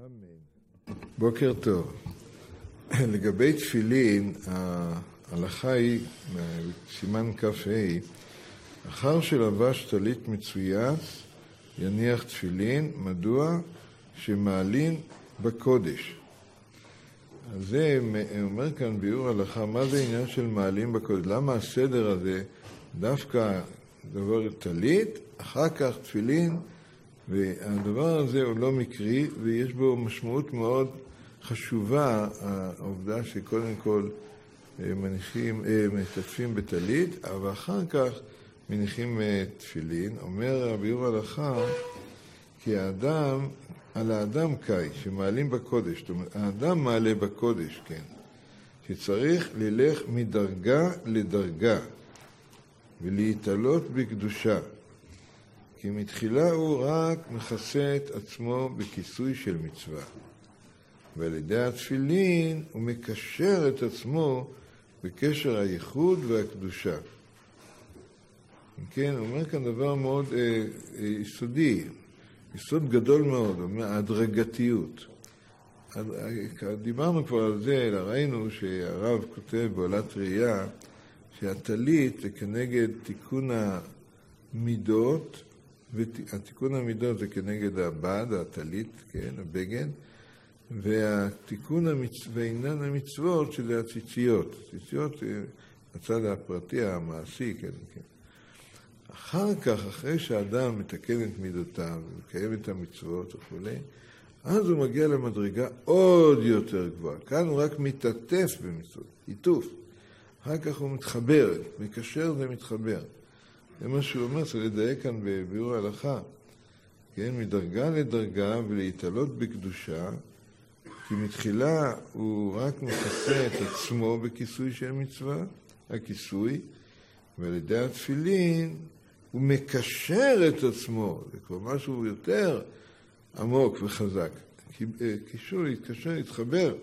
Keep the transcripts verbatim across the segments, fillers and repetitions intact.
אמן. בוקר טוב. לגבי תפילין, ההלכה היא, סימן כ"ה, אחר שלבש טלית מצויץ, יניח תפילין. מדוע? שמעלין בקודש. אז זה אומר כאן ביאור הלכה, מה זה עניין של מעלים בקודש? למה הסדר הזה דווקא דבר טלית, אחר כך תפילין, והדבר הזה הוא לא מקרי, ויש בו משמעות מאוד חשובה, העובדה שקודם כל מניחים, משתתפים בטלית, אבל אחר כך מניחים תפילין. אומר ביאור הלכה, כי האדם, על האדם קאי, שמעלים בקודש, זאת אומרת, האדם מעלה בקודש, כן, שצריך ללך מדרגה לדרגה, ולהתעלות בקדושה, כי מתחילה הוא רק מכסה את עצמו בכיסוי של מצווה, ועל ידי התפילין הוא מקשר את עצמו בקשר הייחוד והקדושה. כן, הוא אומר כאן דבר מאוד אה, אה, יסודי, יסוד גדול מאוד, אומר, ההדרגתיות. דיברנו כבר על זה, ראינו שהרב כותב בעולת ראייה, שהטלית זה כנגד תיקון המידות, והתיקון המידות זה כנגד הבד, הטלית, כן, הבגד, והתיקון המצ... ועניין המצוות שזה הציציות. הציציות זה הצד הפרטי, המעשי, כן, כן. אחר כך, אחרי שהאדם מתקן את מידותיו, ומקיים את המצוות וכו', אז הוא מגיע למדרגה עוד יותר גבוהה. כאן הוא רק מתעטף במצוות, עיטוף. אחר כך הוא מתחבר, מקשר זה מתחבר. זה מה שהוא אומר, צריך לדייק כאן בביאור ההלכה. כן, מדרגה לדרגה ולהתעלות בקדושה, כי מתחילה הוא רק מכסה את עצמו בכיסוי של מצווה, הכיסוי, ועל ידי התפילין הוא מקשר את עצמו, זה כבר משהו יותר עמוק וחזק. קישור, להתקשר, להתחבר,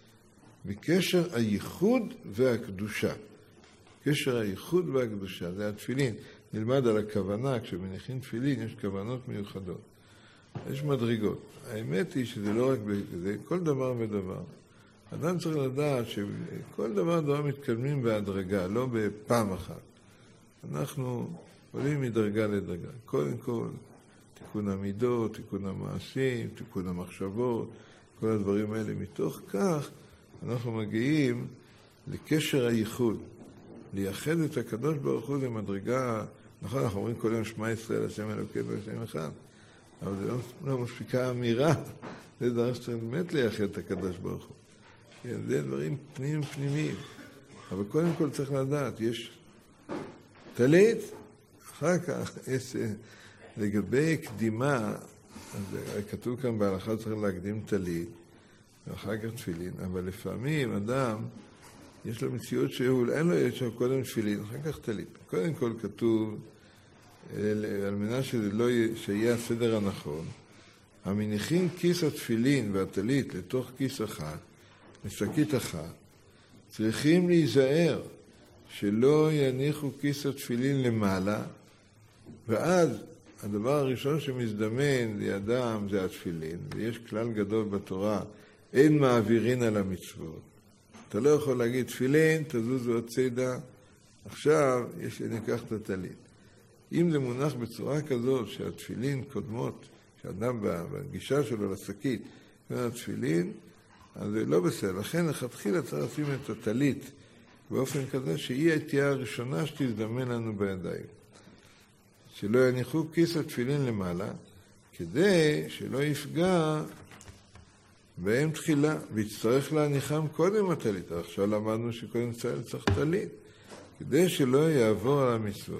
בקשר הייחוד והקדושה. קשר הייחוד והקדושה, זה התפילין. נלמד על הכוונה, כשמניחים תפילין יש כוונות מיוחדות. יש מדרגות. האמת היא שזה לא רק בזה, כל דבר ודבר. אדם צריך לדעת שכל דבר דבר מתקדמים בהדרגה, לא בפעם אחת. אנחנו עולים מדרגה לדרגה. קודם כל, תיקון המידות, תיקון המעשים, תיקון המחשבות, כל הדברים האלה. מתוך כך אנחנו מגיעים לקשר הייחוד. לייחד את הקדוש ברוך הוא למדרגה, נכון, אנחנו אומרים כל יום שמע ישראל, השם אלוקינו והשם אחד, אבל זה לא, לא מספיקה אמירה, זה דבר שצריך באמת לייחד את הקדוש ברוך הוא. כן, זה דברים פנים פנימיים, אבל קודם כל צריך לדעת, יש טלית, אחר כך יש לגבי קדימה, אז כתוב כאן בהלכה צריך להקדים טלית, ואחר כך תפילין, אבל לפעמים אדם, יש לו מציאות שהוא, אין לו יש לו קודם תפילין, אחר כך טלית. קודם כל כתוב, על מנה שזה לא שיהיה הסדר הנכון, המניחים כיס התפילין והטלית לתוך כיס אחת, משקית אחת, צריכים להיזהר שלא יניחו כיס התפילין למעלה, ואז הדבר הראשון שמזדמן לידם זה התפילין, ויש כלל גדול בתורה, אין מעבירין על המצוות. אתה לא יכול להגיד תפילין, תזוזו הצידה, עכשיו יש שניקח את הטלית. אם זה מונח בצורה כזאת שהתפילין קודמות, שאדם בגישה שלו לשקית, התפילין, אז זה לא בסדר. לכן לכתחילה צריך לשים את הטלית באופן כזה שהיא תהיה הראשונה שתזדמן לנו בידיים. שלא יניחו כיס התפילין למעלה, כדי שלא יפגע בהם תחילה, ויצטרך להניחם קודם הטלית. עכשיו למדנו שקודם צריך טלית, כדי שלא יעבור על המצוות.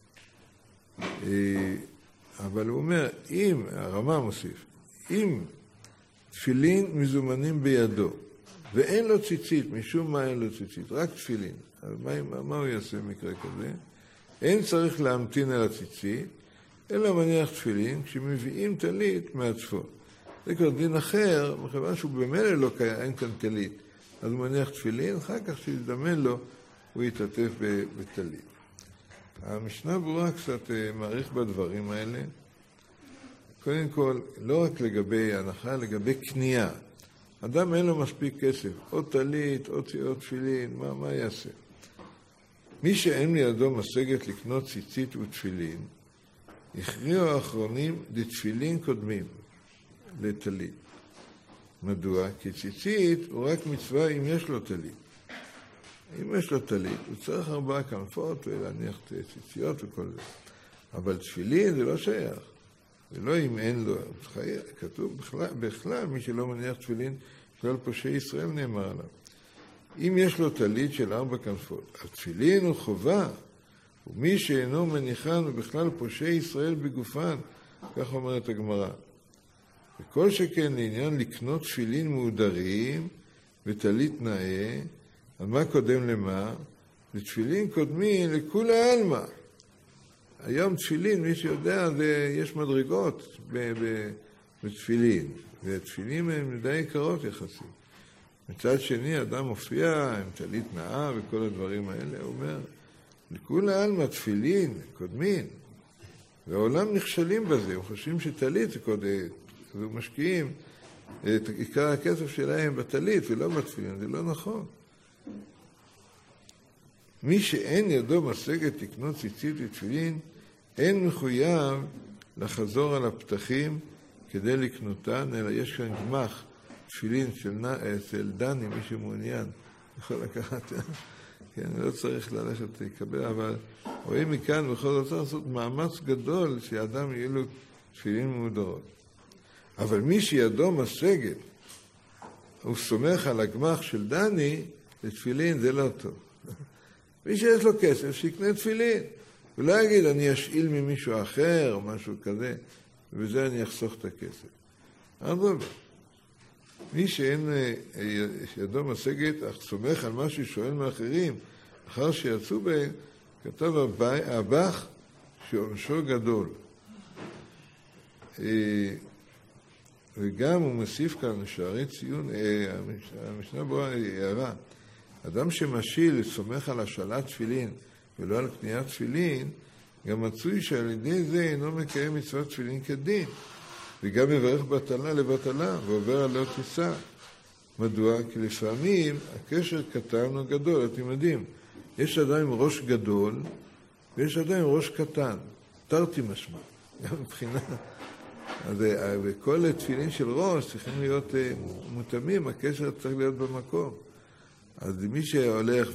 אבל הוא אומר, אם, הרמה מוסיף, אם תפילין מזומנים בידו, ואין לו ציצית, משום מה אין לו ציצית, רק תפילין, אז מה, מה הוא יעשה במקרה כזה? אין צריך להמתין על הציצית, אלא מניח תפילין, כשמביאים טלית מהצפות. זה כבר דין אחר, מכיוון שהוא במילא לא קיים, אין כאן טלית. אז הוא מניח תפילין, אחר כך שיזדמן לו, הוא יתעטף בטלית. המשנה ברורה קצת מעריך בדברים האלה. קודם כל, לא רק לגבי הנחה, לגבי קנייה. אדם אין לו מספיק כסף, או טלית, או, או תפילין, מה, מה יעשה? מי שאין לידו משגת לקנות ציצית ותפילין, הכריעו האחרונים לתפילין קודמים, לטלית. מדוע? כי ציצית הוא רק מצווה אם יש לו טלית. אם יש לו טלית, הוא צריך ארבעה כנפות ולהניח ציציות וכל זה. אבל תפילין זה לא שייך. זה לא אם אין לו, כתוב בכלל, בכלל מי שלא מניח תפילין, בכלל פושעי ישראל נאמר עליו. אם יש לו טלית של ארבע כנפות, התפילין הוא חובה, ומי שאינו מניחן הוא בכלל פושעי ישראל בגופן, כך אומרת הגמרא. וכל שכן לעניין לקנות תפילין מהודרים וטלית נאה, על מה קודם למה? לתפילין קודמי לכולי עלמא. היום תפילין, מי שיודע, זה, יש מדרגות ב, ב, בתפילין, והתפילין הן די יקרות יחסית. מצד שני, אדם מופיע עם טלית נאה וכל הדברים האלה, הוא אומר, לכולי עלמא תפילין קודמין, והעולם נכשלים בזה, הם חושבים שטלית זה קודם, ומשקיעים את עיקר הכסף שלהם בטלית ולא בתפילין, זה לא נכון. מי שאין ידו משגת לקנות ציצית ותפילין, אין מחויב לחזור על הפתחים כדי לקנותן, אלא יש כאן גמח תפילין של, של דני, מי שמעוניין, יכול לקחת, כן, לא צריך ללכת לקבל, אבל רואים מכאן בכל זאת צריך לעשות מאמץ גדול שאדם יהיה לו תפילין מהודרות. אבל מי שידו משגת, הוא סומך על הגמח של דני, לתפילין זה לא טוב. מי שיש לו כסף, שיקנה תפילין. הוא לא יגיד, אני אשאיל ממישהו אחר, או משהו כזה, ובזה אני אחסוך את הכסף. אדרבה. מי שאין ידו משגת, אך סומך על מה ששואל מאחרים, אחר שיצאו בהם, כתב הבח שעונשו גדול. וגם הוא מוסיף כאן שערי ציון, המשנה בו הערה, אדם שמשיל, סומך על השאלת תפילין ולא על קניית תפילין, גם מצוי שעל ידי זה אינו מקיים מצוות תפילין כדין, וגם מברך בטלה לבטלה ועובר עליה תישא. מדוע? כי לפעמים הקשר קטן או גדול, אתם יודעים, יש אדם עם ראש גדול ויש אדם עם ראש קטן, תרתי משמע, גם מבחינה. אז וכל תפילין של ראש צריכים להיות מותאמים, הקשר צריך להיות במקום. אז מי שהולך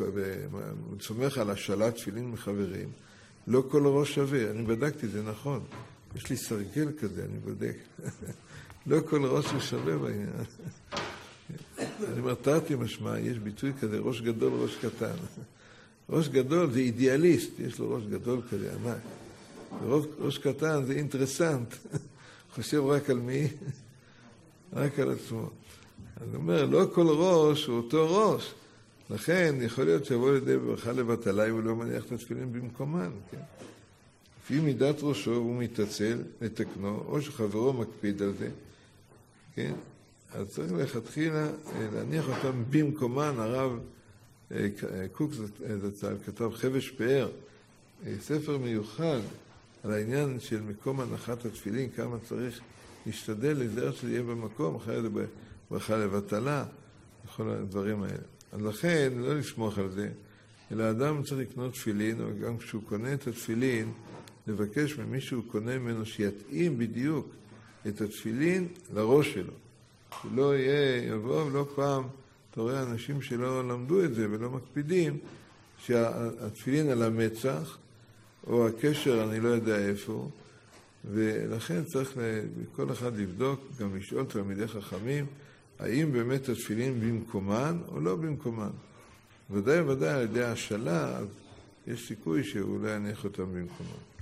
וסומך על השאלת תפילין מחברים, לא כל ראש שווה. אני בדקתי, זה נכון. יש לי סרגל כזה, אני בודק. לא כל ראש הוא שווה בעניין. אני מרתרתי משמע, יש ביטוי כזה, ראש גדול, ראש קטן. ראש גדול זה אידיאליסט, יש לו ראש גדול כזה, ענק. ראש קטן זה אינטרסנט. חושב רק על מי? רק על עצמו. אני אומר, לא כל ראש הוא אותו ראש. לכן יכול להיות שיבוא לידי ברכה לבטלה, הוא לא מניח את התפילין במקומן, כן? לפי מידת ראשו הוא מתעצל לתקנו, או שחברו מקפיד על זה, כן? אז צריך לכתחילה להניח אותם במקומן. הרב קוק זצ"ל כתב חבש פאר, ספר מיוחד על העניין של מקום הנחת התפילין, כמה צריך להשתדל לזהר שזה יהיה במקום, אחרי זה ברכה לבטלה, וכל הדברים האלה. אז לכן, לא לסמוך על זה, אלא אדם צריך לקנות תפילין, או גם כשהוא קונה את התפילין, לבקש ממישהו קונה ממנו שיתאים בדיוק את התפילין לראש שלו. שלא יהיה, יבוא, ולא פעם, אתה רואה אנשים שלא למדו את זה ולא מקפידים, שהתפילין על המצח, או הקשר, אני לא יודע איפה, ולכן צריך כל אחד לבדוק, גם לשאול תלמידי חכמים, האם באמת התפילין במקומן או לא במקומן. ודאי ודאי על ידי השאלה, אז יש סיכוי שאולי יניח אותם במקומן.